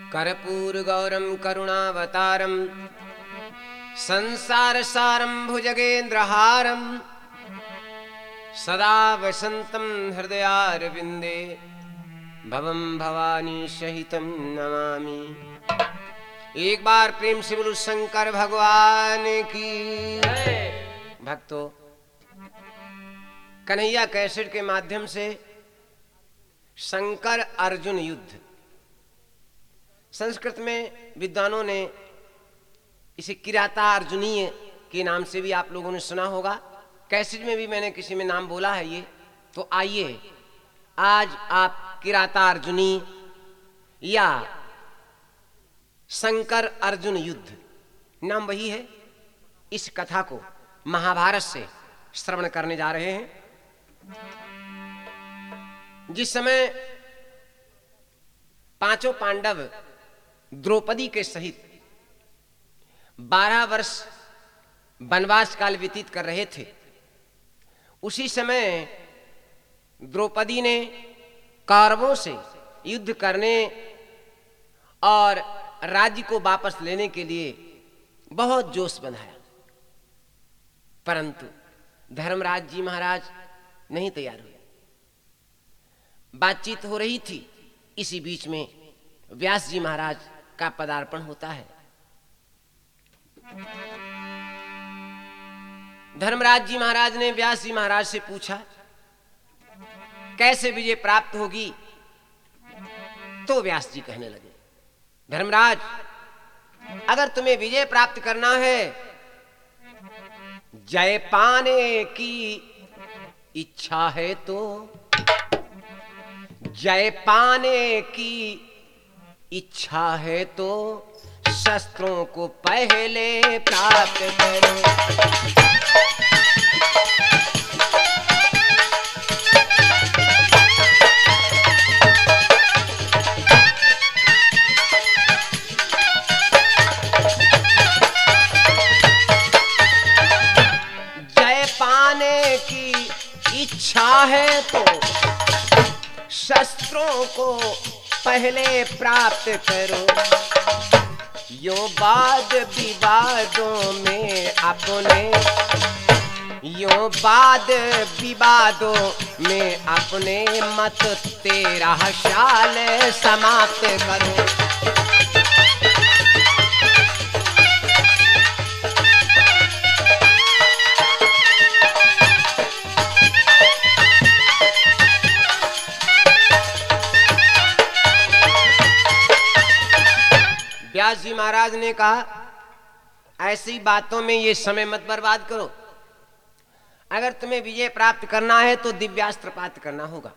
कर्पूरगौरं करुणावतारं संसारसारं भुजगेन्द्रहारं सदा वसन्तं हृदयारविन्दे भवं भवानी सहितं नमामि। एक बार प्रेम से बोलो शंकर भगवान की। भक्तों, कन्हैया कैसेट के माध्यम से शंकर अर्जुन युद्ध, संस्कृत में विद्वानों ने इसे किराता अर्जुनीय के नाम से भी आप लोगों ने सुना होगा। कैसेट में भी मैंने किसी में नाम बोला है ये। तो आइए आज आप किराता अर्जुनी या शंकर अर्जुन युद्ध, नाम वही है, इस कथा को महाभारत से श्रवण करने जा रहे हैं। जिस समय पांचों पांडव द्रौपदी के सहित 12 वर्ष वनवास काल व्यतीत कर रहे थे, उसी समय द्रौपदी ने कौरवों से युद्ध करने और राज्य को वापस लेने के लिए बहुत जोश बनाया, परंतु धर्मराज जी महाराज नहीं तैयार हुए। बातचीत हो रही थी, इसी बीच में व्यास जी महाराज का पदार्पण होता है। धर्मराज जी महाराज ने व्यास जी महाराज से पूछा, कैसे विजय प्राप्त होगी? तो व्यास जी कहने लगे, धर्मराज, अगर तुम्हें विजय प्राप्त करना है, जय पाने की इच्छा है तो जय पाने की इच्छा है तो शस्त्रों को पहले प्राप्त करो। जय पाने की इच्छा है तो शस्त्रों को पहले प्राप्त करो। यो वाद विवादों में अपने, यो वाद विवादों में अपने मत तेरा शाल समाप्त करो। व्यास जी महाराज ने कहा, ऐसी बातों में ये समय मत बर्बाद करो। अगर तुम्हें विजय प्राप्त करना है तो दिव्यास्त्र प्राप्त करना होगा।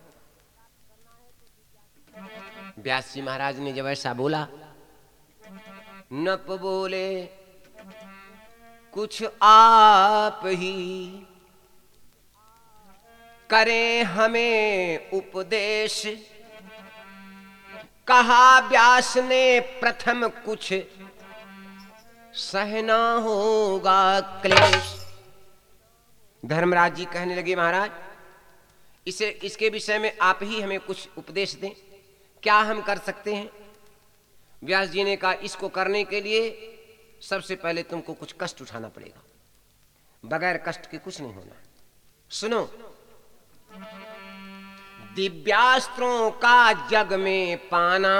व्यास जी महाराज ने जब ऐसा बोला, नप बोले कुछ आप ही करें हमें उपदेश। कहा व्यास ने प्रथम कुछ सहना होगा क्लेश। धर्मराज जी कहने लगे, महाराज, इसके विषय में आप ही हमें कुछ उपदेश दें, क्या हम कर सकते हैं? व्यास जी ने कहा, इसको करने के लिए सबसे पहले तुमको कुछ कष्ट उठाना पड़ेगा, बगैर कष्ट के कुछ नहीं होना। सुनो, दिव्यास्त्रों का जग में पाना।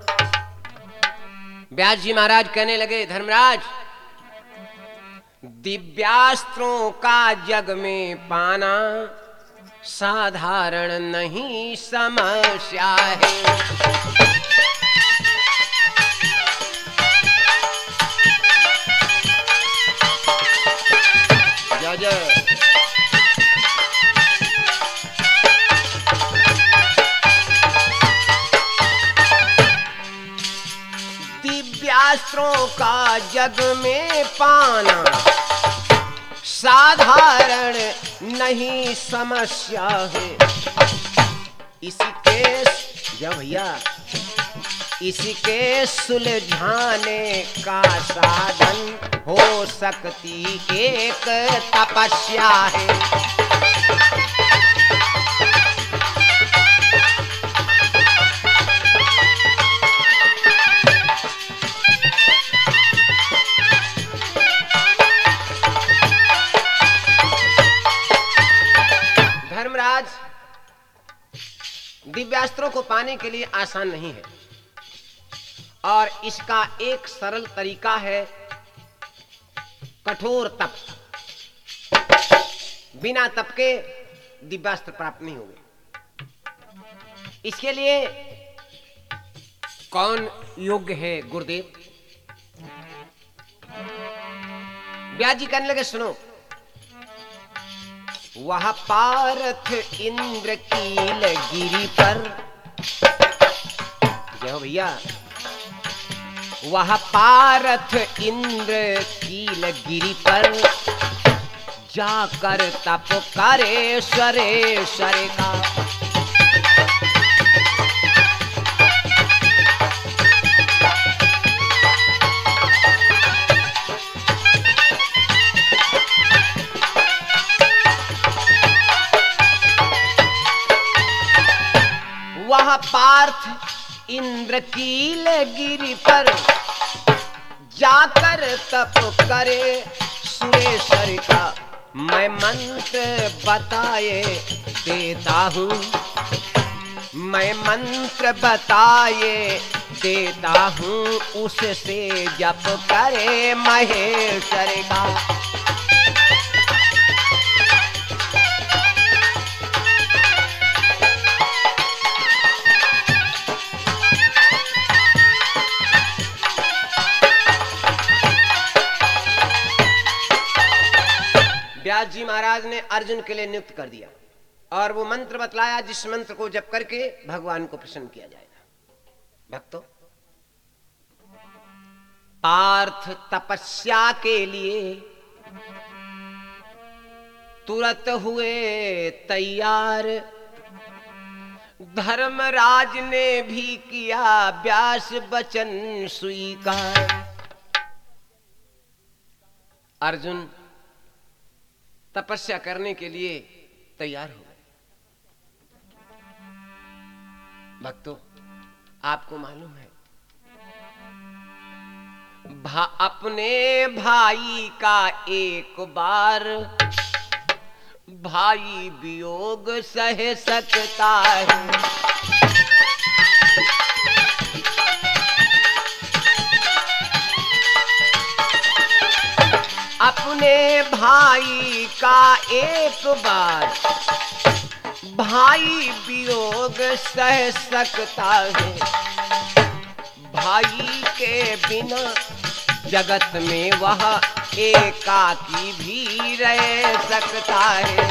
व्यास जी महाराज कहने लगे, धर्मराज, दिव्यास्त्रों का जग में पाना साधारण नहीं समस्या है। जय जय। दिव्यास्त्रों का जग में पाना साधारण नहीं समस्या है। इसके सुलझाने का साधन हो सकती एक तपस्या है। मंत्रों को पाने के लिए आसान नहीं है, और इसका एक सरल तरीका है कठोर तप। बिना तप के दिव्यास्त्र प्राप्त नहीं होंगे। इसके लिए कौन योग्य है गुरुदेव? व्यास जी कहने लगे, सुनो, वह पार्थ इंद्र कील गिरी पर, जय हो भैया, वह पार्थ इंद्र कील गिरी पर जाकर तप करे स्वरेश्वर का। वह पार्थ इंद्र कील गिरी पर जाकर तप करे सुरेश्वर का। मैं मंत्र बताए देता हूँ, मैं मंत्र बताए देता हूँ, उससे जप करे महेश्वर का। व्यास जी महाराज ने अर्जुन के लिए नियुक्त कर दिया और वो मंत्र बतलाया जिस मंत्र को जप करके भगवान को प्रसन्न किया जाएगा। भक्तों, पार्थ तपस्या के लिए तुरंत हुए तैयार। धर्मराज ने भी किया व्यास वचन स्वीकार। अर्जुन तपस्या करने के लिए तैयार हो गए। भक्तों, आपको मालूम है, अपने भाई का एक बार भाई वियोग सह सकता है। अपने भाई का एक बार भाई वियोग सह सकता है। भाई के बिना जगत में वह एकाकी भी रह सकता है।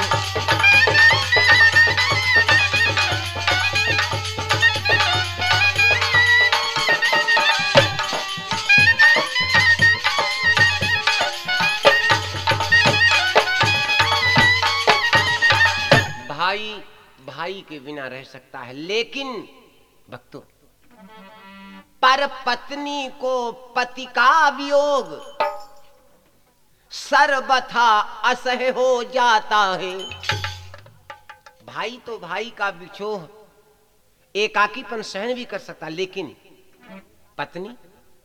भाई भाई के बिना रह सकता है, लेकिन भक्तों, पर पत्नी को पति का वियोग सर्वथा असह्य हो जाता है। भाई तो भाई का विछोह एकाकीपन सहन भी कर सकता, लेकिन पत्नी,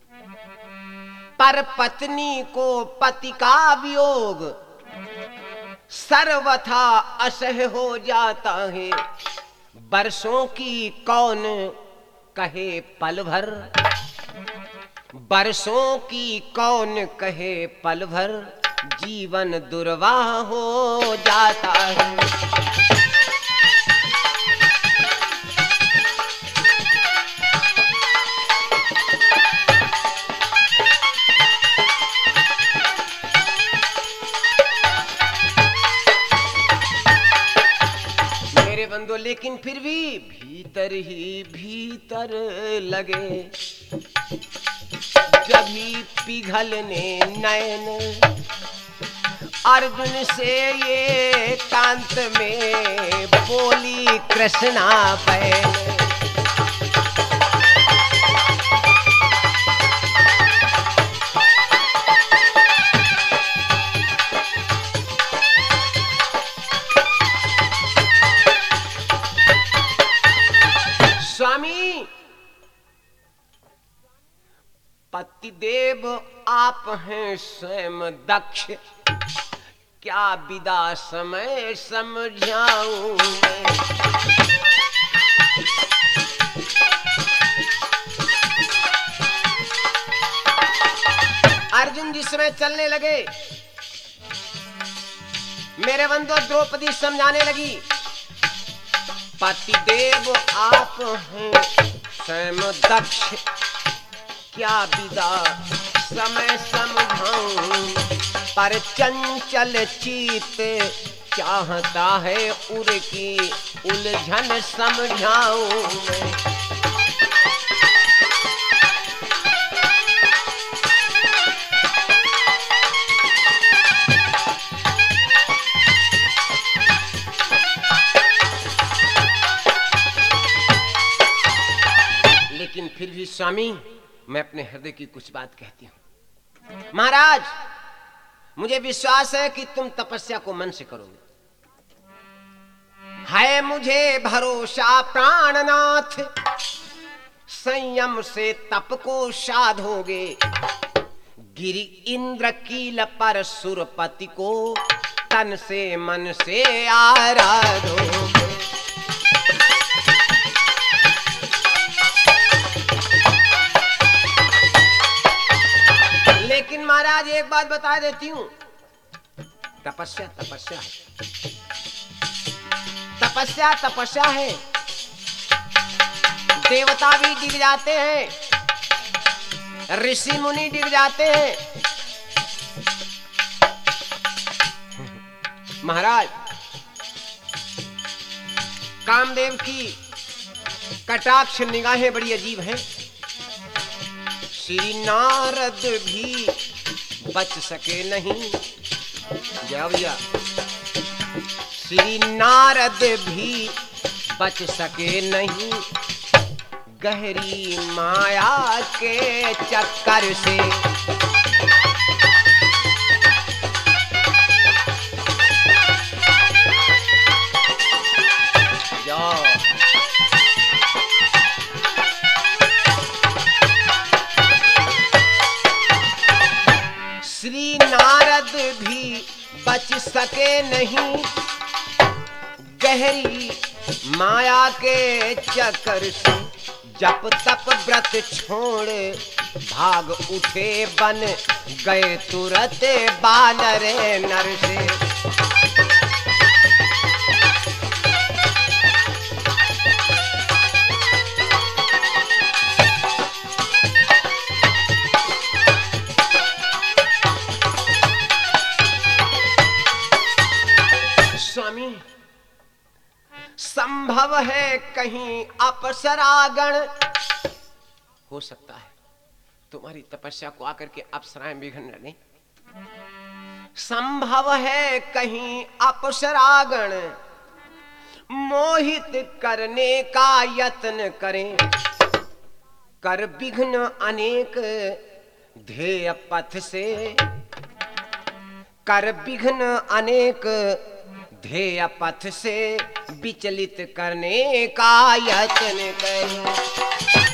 पर पत्नी को पति का वियोग सर्वथा असह्य हो जाता है। बरसों की कौन कहे पल भर, बरसों की कौन कहे पल भर, जीवन दुर्वाह हो जाता है। बंदो, लेकिन फिर भी भीतर ही भीतर लगे जब ही पिघलने नैन। अर्जुन से ये कांत में बोली कृष्णा बहन। स्वामी, पतिदेव आप हैं स्वयं दक्ष, क्या विदा समय समझाऊं मैं। उस समय चलने लगे। मेरे बंधु द्रौपदी समझाने लगी, पतिदेव आप हैं स्वयं दक्ष, क्या विदा समय समझाऊं, पर चंचल चित चाहता है उर की उलझन समझाऊं मैं। लेकिन फिर भी स्वामी, मैं अपने हृदय की कुछ बात कहती हूं। महाराज, मुझे विश्वास है कि तुम तपस्या को मन से करोगे। है मुझे भरोसा प्राणनाथ, संयम से तप को साधोगे, गिरि इंद्र कील पर सुरपति को तन से मन से आराधोगे। लेकिन महाराज एक बात बता देती हूं, तपस्या तपस्या है, तपस्या तपस्या है। देवता भी डिग जाते हैं, ऋषि मुनि डिग जाते हैं। महाराज, कामदेव की कटाक्ष निगाहें बड़ी अजीब हैं। श्री नारद भी बच सके नहीं, जय भैया, श्री नारद भी बच सके नहीं, गहरी माया के चक्कर से। श्री नारद भी बच सके नहीं, गहरी माया के चक्कर से। जप तप व्रत छोड़ भाग उठे, बन गए तुरंत बानर नर से। स्वामी, संभव है कहीं अप्सरागण, हो सकता है तुम्हारी तपस्या को आकर के अप्सराएं बिघड़ने लगे। संभव है कहीं अप्सरागण मोहित करने का यत्न करें, कर विघ्न अनेक ध्येय पथ से, कर विघ्न अनेक ध्येय पथ से विचलित करने का यत्न करें।